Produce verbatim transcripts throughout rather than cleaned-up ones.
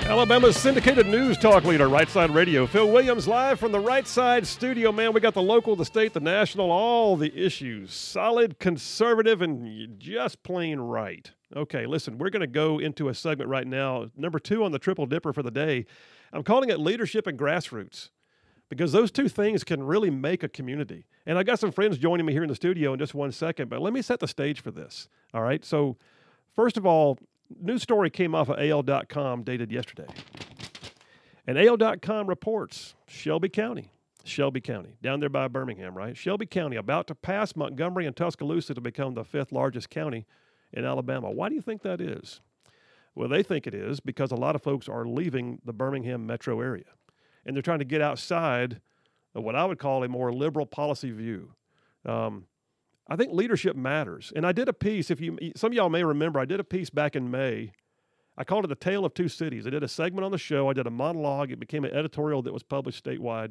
Alabama's syndicated news talk leader, Right Side Radio. Phil Williams live from the Right Side studio. Man, we got the local, the state, the national, all the issues. Solid, conservative, and just plain right. Okay, listen, we're going to go into a segment right now, number two on the Triple Dipper for the day. I'm calling it leadership and grassroots, because those two things can really make a community. And I got some friends joining me here in the studio in just one second, but let me set the stage for this. All right, so first of all, news story came off of A L dot com dated yesterday. And A L dot com reports Shelby County, Shelby County, down there by Birmingham, right? Shelby County about to pass Montgomery and Tuscaloosa to become the fifth largest county in Alabama. Why do you think that is? Well, they think it is because a lot of folks are leaving the Birmingham metro area. And they're trying to get outside of what I would call a more liberal policy view. Um, I think leadership matters. And I did a piece, if you, some of y'all may remember, I did a piece back in May. I called it A Tale of Two Cities. I did a segment on the show. I did a monologue. It became an editorial that was published statewide.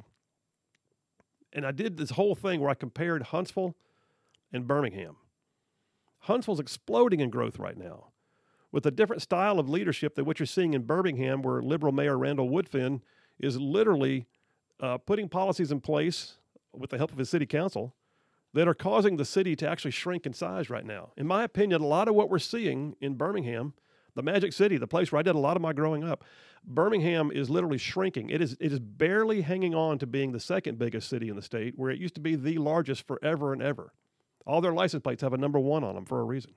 And I did this whole thing where I compared Huntsville and Birmingham. Huntsville's exploding in growth right now with a different style of leadership than what you're seeing in Birmingham, where liberal Mayor Randall Woodfin is literally uh, putting policies in place with the help of his city council that are causing the city to actually shrink in size right now. In my opinion, a lot of what we're seeing in Birmingham, the Magic City, the place where I did a lot of my growing up, Birmingham is literally shrinking. It is it is barely hanging on to being the second biggest city in the state, where it used to be the largest forever and ever. All their license plates have a number one on them for a reason.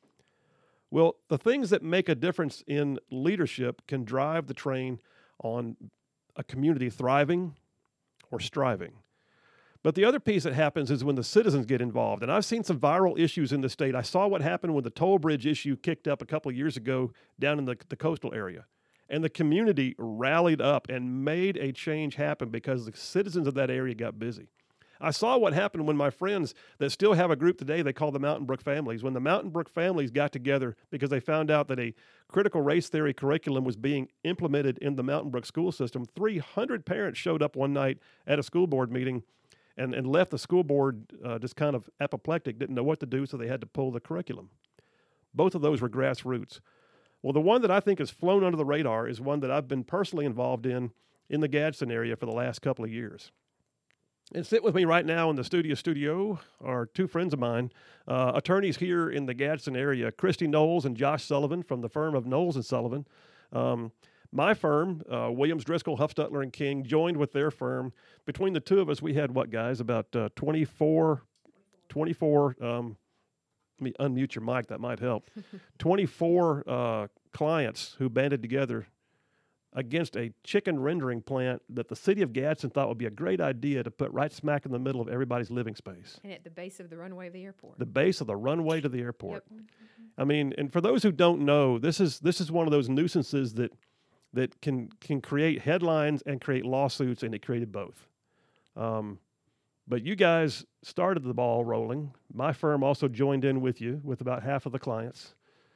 Well, the things that make a difference in leadership can drive the train on a community thriving or striving. But the other piece that happens is when the citizens get involved. And I've seen some viral issues in the state. I saw what happened when the toll bridge issue kicked up a couple of years ago down in the, the coastal area. And the community rallied up and made a change happen because the citizens of that area got busy. I saw what happened when my friends that still have a group today they call the Mountain Brook Families, when the Mountain Brook Families got together because they found out that a critical race theory curriculum was being implemented in the Mountain Brook school system. three hundred parents showed up one night at a school board meeting and, and left the school board uh, just kind of apoplectic, didn't know what to do, so they had to pull the curriculum. Both of those were grassroots. Well, the one that I think has flown under the radar is one that I've been personally involved in in the Gadsden area for the last couple of years. And sit with me right now in the studio studio are two friends of mine, uh, attorneys here in the Gadsden area, Christy Knowles and Josh Sullivan from the firm of Knowles and Sullivan. Um, my firm, uh, Williams, Driscoll, Huffstutler, and King, joined with their firm. Between the two of us, we had what, guys? About uh, twenty-four, twenty-four, um, let me unmute your mic, that might help. twenty-four uh, clients who banded together against a chicken rendering plant that the city of Gadsden thought would be a great idea to put right smack in the middle of everybody's living space. And at the base of the runway of the airport. The base of the runway to the airport. Yep. I mean, and for those who don't know, this is this is one of those nuisances that that can can create headlines and create lawsuits, and it created both. Um, but you guys started the ball rolling. My firm also joined in with you with about half of the clients.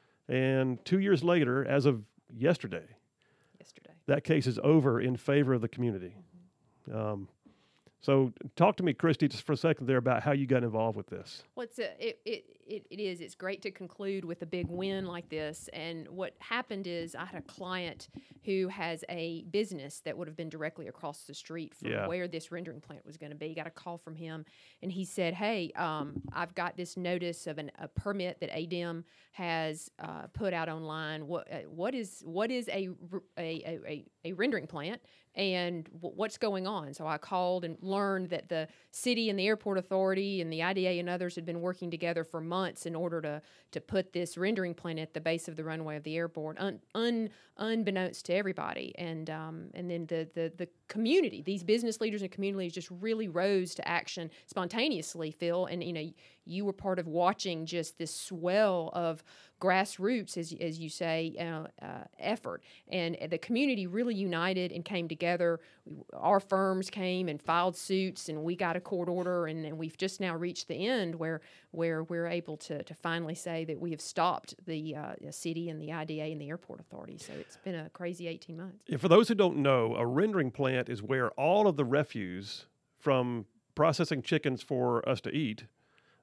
And two years later, as of yesterday, Yesterday. that case is over in favor of the community. Mm-hmm. Um, so talk to me, Christy, just for a second there about how you got involved with this. Well, it's a, it, it, it, it is. It's great to conclude with a big win like this. And what happened is I had a client who has a business that would have been directly across the street from Yeah. where this rendering plant was going to be. Got a call from him, and he said, hey, um, I've got this notice of an, a permit that A D E M has uh, put out online. What uh, what is what is a, a, a, a rendering plant? And w- what's going on? So I called and learned that the city and the airport authority and the I D A and others had been working together for months in order to to put this rendering plant at the base of the runway of the airport, un, un, unbeknownst to everybody. And um, and then the, the the community, these business leaders and communities just really rose to action spontaneously, Phil. And you know, you were part of watching just this swell of grassroots, as as you say, uh, uh, effort, and the community really united and came together. Our firms came and filed suits, and we got a court order, and, and we've just now reached the end where where we're able to to finally say that we have stopped the uh, city and the I D A and the airport authority. So it's been a crazy eighteen months. Yeah, for those who don't know, a rendering plant is where all of the refuse from processing chickens for us to eat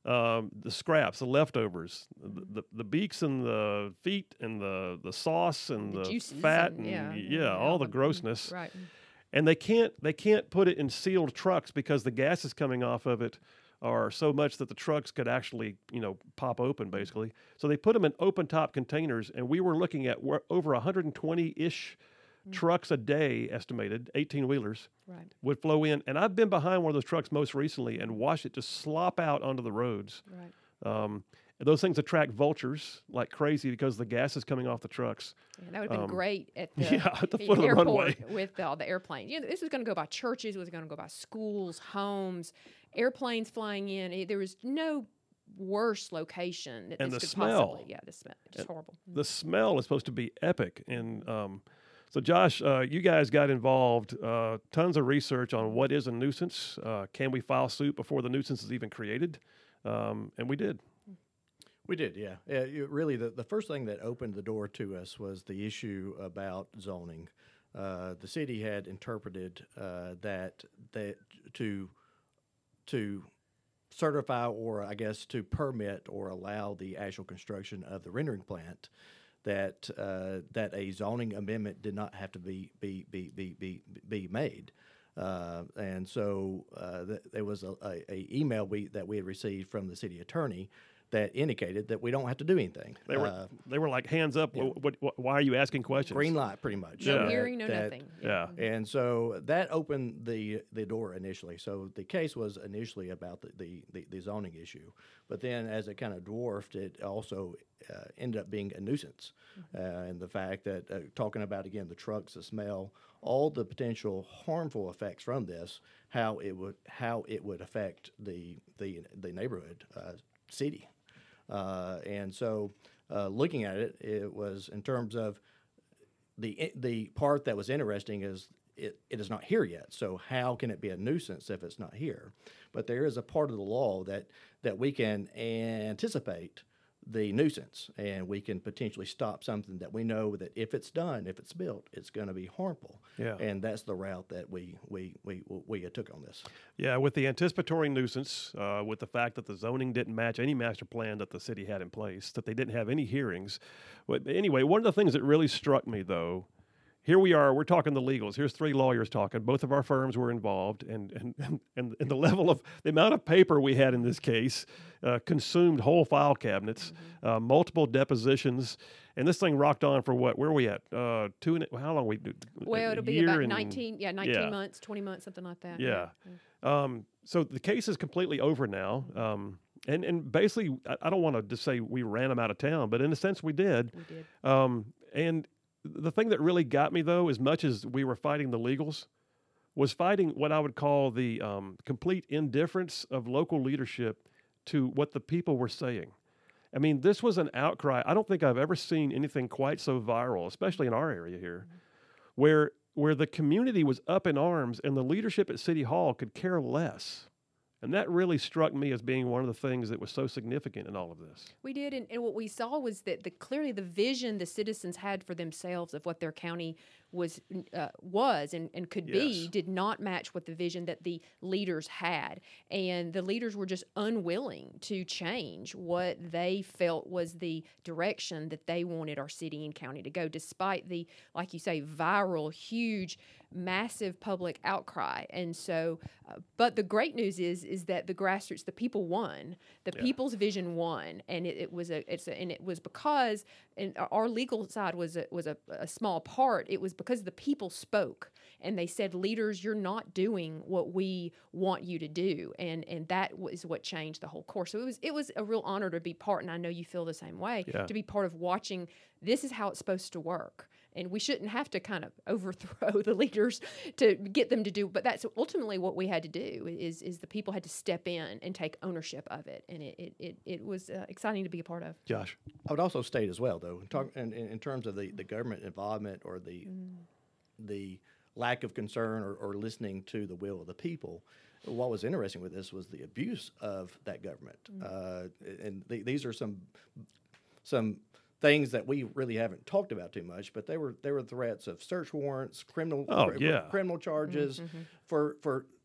um, the scraps, the leftovers, the, the the beaks and the feet and the the sauce and The the, juices fat and- and, yeah, yeah, yeah, all all the the- grossness. Right. And they can't they can't put it in sealed trucks because the gases coming off of it are so much that the trucks could actually, you know, pop open basically. So they put them in open top containers, and we were looking at where over one hundred twenty ish Mm. trucks a day, estimated eighteen wheelers Right. would flow in. And I've been behind one of those trucks most recently and watched it just slop out onto the roads. Right. Um, and those things attract vultures like crazy because the gas is coming off the trucks. Yeah, that would have been Um, great at the, yeah, at the the foot of the airport runway. with all the airplanes. You know, this was going to go by churches. It was going to go by schools, homes, airplanes flying in. It- there was no worse location that And this the could smell. possibly. Yeah, the smell. Just horrible. The smell is supposed to be epic. And um, so, Josh, uh, you guys got involved, uh, tons of research on what is a nuisance. Uh, can we file suit before the nuisance is even created? Um, and we did. We did, yeah. yeah you, really, the, the first thing that opened the door to us was the issue about zoning. Uh, the city had interpreted uh, that that to to certify, or I guess to permit or allow the actual construction of the rendering plant, that uh, that a zoning amendment did not have to be be be be be, be made. Uh, and so uh, th- there was a, a, a email we that we had received from the city attorney that indicated that we don't have to do anything. They were Uh, they were like, hands up. yeah. What, what, why are you asking questions? green light, pretty much. No Yeah. hearing, no That- nothing. Yeah. And so that opened the the door initially. So the case was initially about the, the, the, the zoning issue. But then as it kind of dwarfed, it also uh, ended up being a nuisance. Uh, and the fact that, uh, talking about, again, the trucks, the smell, all the potential harmful effects from this, how it would how it would affect the, the, the neighborhood, uh, city. Uh, and so uh, looking at it, it was in terms of the the part that was interesting is it, it is not here yet. So how can it be a nuisance if it's not here? But there is a part of the law that that we can anticipate the nuisance, and we can potentially stop something that we know that if it's done, if it's built, it's going to be harmful. Yeah. And that's the route that we we we we took on this. Yeah, with the anticipatory nuisance, uh, with the fact that the zoning didn't match any master plan that the city had in place, that they didn't have any hearings. But anyway, one of the things that really struck me, though, here we are, we're talking the legals. Here's three lawyers talking. Both of our firms were involved, and and, and, and, and the level of, the amount of paper we had in this case uh, consumed whole file cabinets, Mm-hmm. uh, multiple depositions, and this thing rocked on for what? Where are we at? Uh, two and, how long we do? Well, it'll be year about and- nineteen, yeah, nineteen yeah. months, twenty months, something like that. Yeah. Um, so the case is completely over now. Um, and, and basically, I, I don't want to just say we ran them out of town, but in a sense we did. We did. Um, and the thing that really got me, though, as much as we were fighting the legals, was fighting what I would call the um, complete indifference of local leadership to what the people were saying. I mean, this was an outcry. I don't think I've ever seen anything quite so viral, especially in our area here, where where the community was up in arms and the leadership at City Hall could care less. And that really struck me as being one of the things that was so significant in all of this. We did, and, and what we saw was that the clearly the vision the citizens had for themselves of what their county was uh, was and, and could be Yes. did not match what the vision that the leaders had, and the leaders were just unwilling to change what they felt was the direction that they wanted our city and county to go, despite the, like you say, viral, huge, massive public outcry. And so, uh, but the great news is is that the grassroots, the people won, the Yeah. people's vision won, and it, it was a it's a, and it was because and our legal side was a, was a, a small part. It was because the people spoke and they said, leaders, you're not doing what we want you to do, and and that was what changed the whole course. So it was it was a real honor to be part, and I know you feel the same way, Yeah. to be part of watching. This is how it's supposed to work. And we shouldn't have to kind of overthrow the leaders to get them to do, but that's ultimately what we had to do. Is is the people had to step in and take ownership of it, and it it, it, it was uh, exciting to be a part of. Josh. I would also state as well, though, talk in, in, in terms of the, the government involvement or the the lack of concern or, or listening to the will of the people. What was interesting with this was the abuse of that government, uh, and th- these are some some things that we really haven't talked about too much. But they were they were threats of search warrants, criminal Oh, cr- yeah. criminal charges for for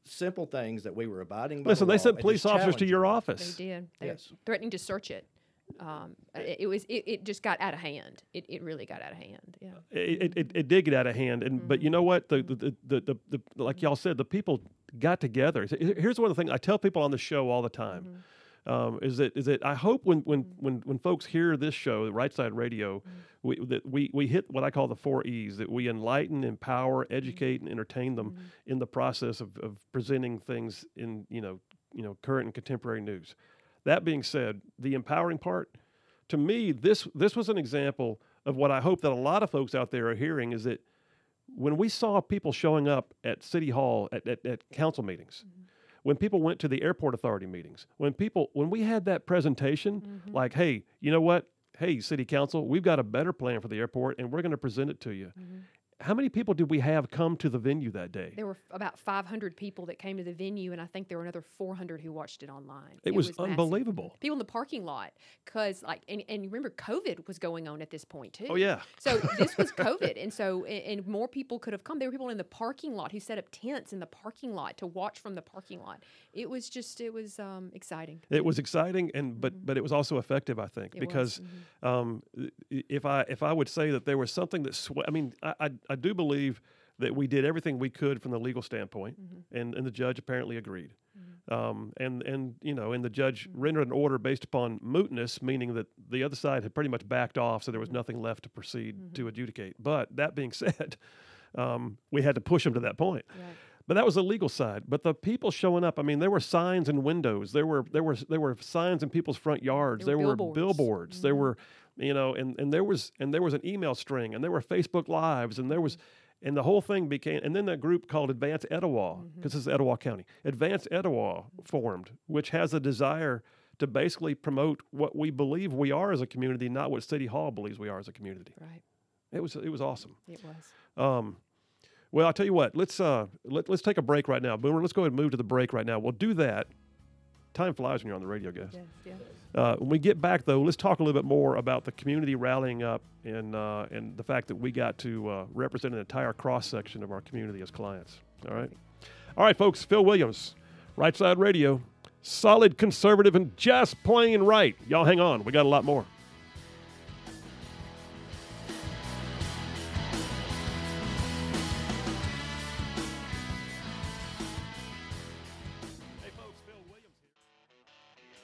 simple things that we were abiding by. Listen, the they law sent and police just officers to challenging your them. office. They did. They Yes. were threatening to search it. Um, it, it was. It, it just got out of hand. It, it really got out of hand. Yeah. It, it, it did get out of hand, and Mm-hmm. but you know what? The the, the the the the like y'all said, the people got together. Here's one of the things I tell people on the show all the time. Mm-hmm. Um, is that is that I hope when when when when folks hear this show, Right Side Radio, Mm-hmm. we, that we we hit what I call the four E's. That we enlighten, empower, educate, and entertain them in the process of, of presenting things in you know you know current and contemporary news. That being said, the empowering part, to me, this this was an example of what I hope that a lot of folks out there are hearing is that when we saw people showing up at City Hall, at, at, at council meetings, Mm-hmm. when people went to the airport authority meetings, when people, when we had that presentation, Mm-hmm. like, hey, you know what? Hey, City Council, we've got a better plan for the airport and we're going to present it to you. Mm-hmm. How many people did we have come to the venue that day? There were f- about five hundred people that came to the venue, and I think there were another four hundred who watched it online. It was massive. unbelievable. People in the parking lot, because like, and, and remember, COVID was going on at this point too. Oh, yeah. So this was COVID, and so and, and more people could have come. There were people in the parking lot who set up tents in the parking lot to watch from the parking lot. It was just, it was um, exciting. It was exciting, and but but it was also effective, I think, It because was, um, i- if I if I would say that there was something that sw- I mean, I, I I do believe that we did everything we could from the legal standpoint, and, and the judge apparently agreed, um, and and you know, and the judge rendered an order based upon mootness, meaning that the other side had pretty much backed off, so there was nothing left to proceed to adjudicate. But that being said, um, we had to push them to that point. Right. But that was the legal side. But the people showing up, I mean, there were signs in windows. There were there were there were signs in people's front yards. There There, were were billboards. billboards. There were, you know, and, and there was and there was an email string, and there were Facebook Lives, and there was, and the whole thing became. And then that group called Advance Etowah, because this is Etowah County. Advance Etowah formed, which has a desire to basically promote what we believe we are as a community, not what City Hall believes we are as a community. Right. It was it was awesome. It was. Um, well, I'll tell you what. Let's uh, let, let's take a break right now. Boomer, let's go ahead and move to the break right now. We'll do that. Time flies when you're on the radio, guys. Yes. Yeah. Uh, when we get back, though, let's talk a little bit more about the community rallying up and uh, and the fact that we got to uh, represent an entire cross section of our community as clients. All right, all right, folks. Phil Williams, Right Side Radio, solid conservative and just plain right. Y'all hang on. We got a lot more. Hey, folks, Phil Williams here.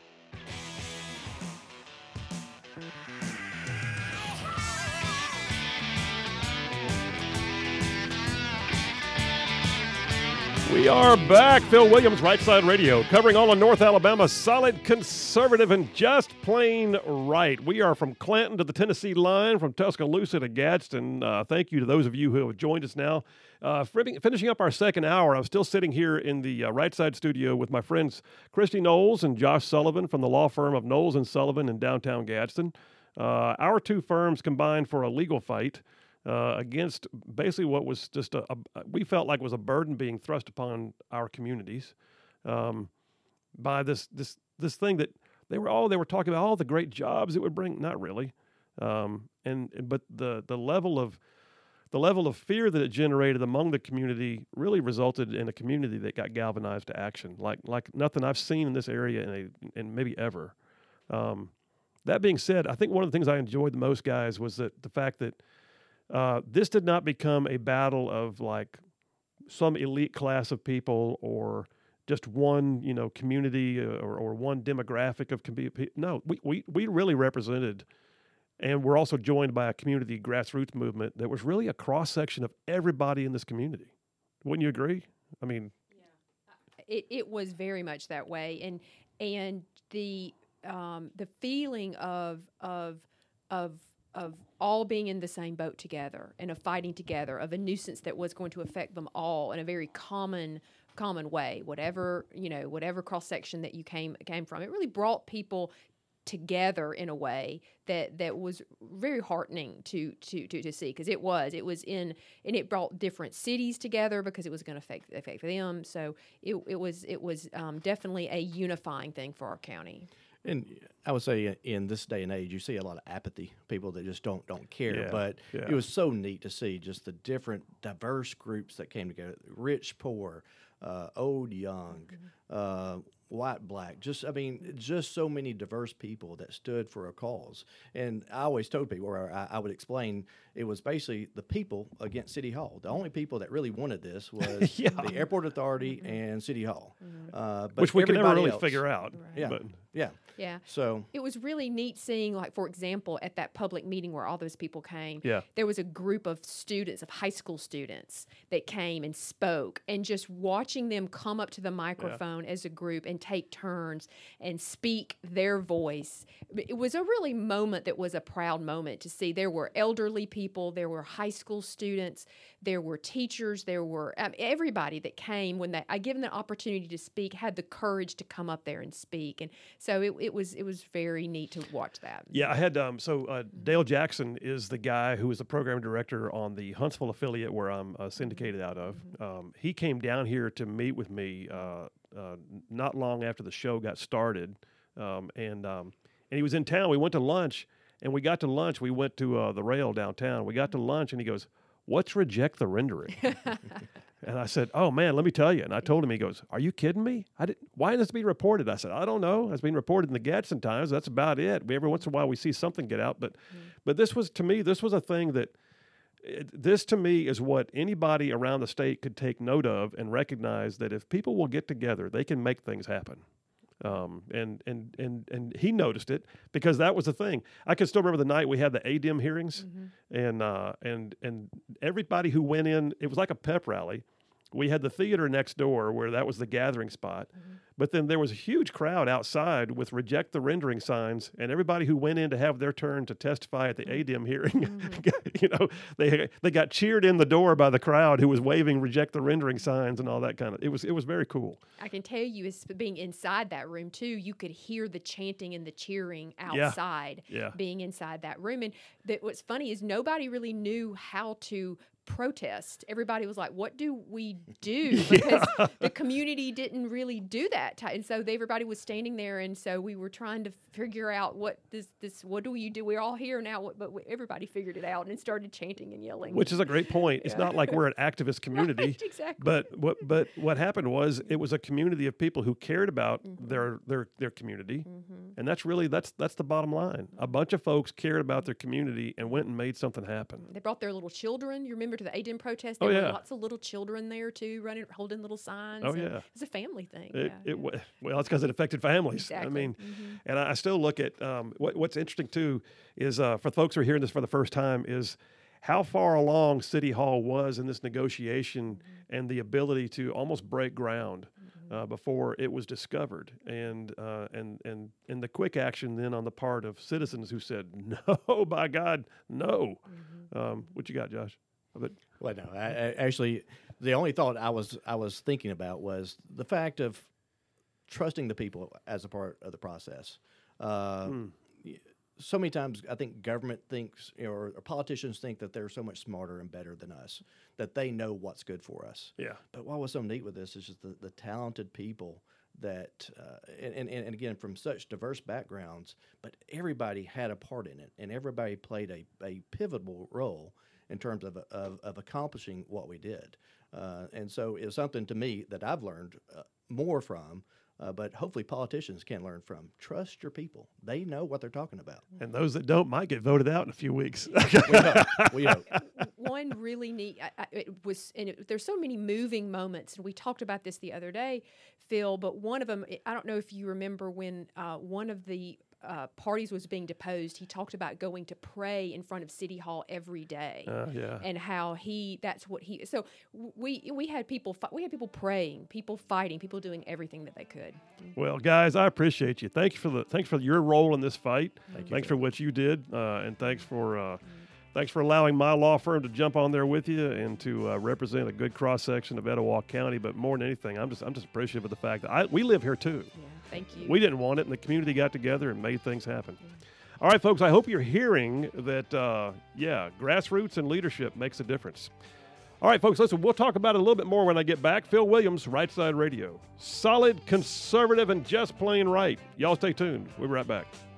We are back. Phil Williams, Right Side Radio, covering all of North Alabama, solid conservative and just plain right. We are from Clanton to the Tennessee line, from Tuscaloosa to Gadsden. Uh, thank you to those of you who have joined us now. Uh, fin- finishing up our second hour, I'm still sitting here in the uh, Right Side studio with my friends Christy Knowles and Josh Sullivan from the law firm of Knowles and Sullivan in downtown Gadsden. Uh, our two firms combined for a legal fight Uh, against basically what was just a, a we felt like was a burden being thrust upon our communities um, by this this this thing that they were all they were talking about all the great jobs it would bring. Not really, um, and but the the level of the level of fear that it generated among the community really resulted in a community that got galvanized to action like like nothing I've seen in this area in a, in maybe ever. Um, that being said, I think one of the things I enjoyed the most, guys, was that the fact that Uh, this did not become a battle of like some elite class of people or just one, you know, community or, or one demographic of community. No, we, we, we really represented, and we're also joined by a community grassroots movement that was really a cross section of everybody in this community. Wouldn't you agree? I mean, It it was very much that way, and and the um, the feeling of of of of all being in the same boat together and of fighting together, of a nuisance that was going to affect them all in a very common common way, whatever, you know, whatever cross section that you came came from. It really brought people together in a way that that was very heartening to to to, to see, because it was it was in and it brought different cities together because it was going to affect affect them. So it it was it was um, definitely a unifying thing for our county. And I would say in this day and age, you see a lot of apathy, people that just don't don't care. Yeah, but yeah. it was so neat to see just the different diverse groups that came together, rich, poor, uh, old, young, uh, white, black, just, I mean, just so many diverse people that stood for a cause. And I always told people, or I, I would explain, it was basically the people against City Hall. The only people that really wanted this was Yeah. the Airport Authority and City Hall. Uh, but Which we can never everybody really else- figure out. Yeah, But yeah. Yeah. So It was really neat seeing, like, for example, at that public meeting where all those people came, Yeah. there was a group of students, of high school students, that came and spoke, and just watching them come up to the microphone as a group and take turns and speak their voice. It was a really moment that was a proud moment to see. There were elderly people, there were high school students, there were teachers, there were um, everybody that came when they, I give them the opportunity to speak, had the courage to come up there and speak. And so it, it was it was very neat to watch that. yeah, I had um, so uh, Dale Jackson is the guy who is the program director on the Huntsville affiliate where I'm uh, syndicated out of. Um, he came down here to meet with me uh, uh, not long after the show got started, um, and um, and he was in town. We went to lunch, and we got to lunch. We went to uh, the Rail downtown. We got to lunch, and he goes, "What's reject the rendering?" And I said, "Oh man, let me tell you." And I told him. He goes, "Are you kidding me? I didn't, why is this being reported?" I said, "I don't know. It's being reported in the Gadsden Times. That's about it. We, every once in a while we see something get out, but but this was to me, this was a thing that it, this to me is what anybody around the state could take note of and recognize that if people will get together, they can make things happen." Um, and, and, and, and he noticed it because that was the thing. I can still remember the night we had the A D I M hearings and, uh, and, and everybody who went in, it was like a pep rally. We had the theater next door where that was the gathering spot. But then there was a huge crowd outside with reject the rendering signs, and everybody who went in to have their turn to testify at the A D I M hearing, you know, they they got cheered in the door by the crowd who was waving reject the rendering signs and all that kind of. It was it was very cool. I can tell you, as being inside that room too, you could hear the chanting and the cheering Yeah. outside. Yeah. Being inside that room, and that what's funny is nobody really knew how to protest. Everybody was like, "What do we do?" Because the community didn't really do that, ti- and so they, everybody was standing there, and so we were trying to figure out what this this what do we do? We're all here now, what- but we, everybody figured it out and started chanting and yelling. Which is a great point. It's not like we're an activist community, Right, exactly. but what but what happened was it was a community of people who cared about Mm-hmm. their their their community, and that's really that's that's the bottom line. A bunch of folks cared about their community and went and made something happen. They brought their little children. You remember to the A D I M protest? Oh, There yeah. were lots of little children there too, running, holding little signs. Oh, and yeah. It was a family thing. It, yeah, it yeah. wa- well, it's because it affected families. Exactly. I mean, Mhm. and I, I still look at um, what, what's interesting too is uh, for folks who are hearing this for the first time is how far along City Hall was in this negotiation and the ability to almost break ground uh, before it was discovered, and uh, and and and the quick action then on the part of citizens who said no, by God, no. Um, what you got, Josh? But Well, no, I, I, actually, the only thought I was I was thinking about was the fact of trusting the people as a part of the process. Uh, y- So many times, I think government thinks, you know, or, or politicians think that they're so much smarter and better than us, that they know what's good for us. yeah, But what was so neat with this is just the, the talented people that, uh, and, and, and again, from such diverse backgrounds, but everybody had a part in it, and everybody played a, a pivotal role in terms of, of, of accomplishing what we did. Uh, and so it was something to me that I've learned uh, more from, uh, but hopefully politicians can learn from. Trust your people. They know what they're talking about. and those that don't might get voted out in a few weeks. We hope. We hope. One really neat I, I, it was, and it, there's so many moving moments, and we talked about this the other day, Phil. But one of them, I don't know if you remember when uh, one of the uh, parties was being deposed. He talked about going to pray in front of City Hall every day. Uh, yeah. And how he that's what he so w- we we had people fi- we had people praying, people fighting, people doing everything that they could. Well, guys, I appreciate you. Thank you for the thanks for your role in this fight. Thank you, thanks Phil. for what you did, uh, and thanks for uh, thanks for allowing my law firm to jump on there with you and to uh, represent a good cross section of Etowah County. But more than anything, I'm just I'm just appreciative of the fact that I, we live here too. Yeah, thank you. We didn't want it, and the community got together and made things happen. All right, folks, I hope you're hearing that, uh, yeah, grassroots and leadership makes a difference. All right, folks, listen, we'll talk about it a little bit more when I get back. Phil Williams, Right Side Radio. Solid, conservative, and just plain right. Y'all stay tuned. We'll be right back.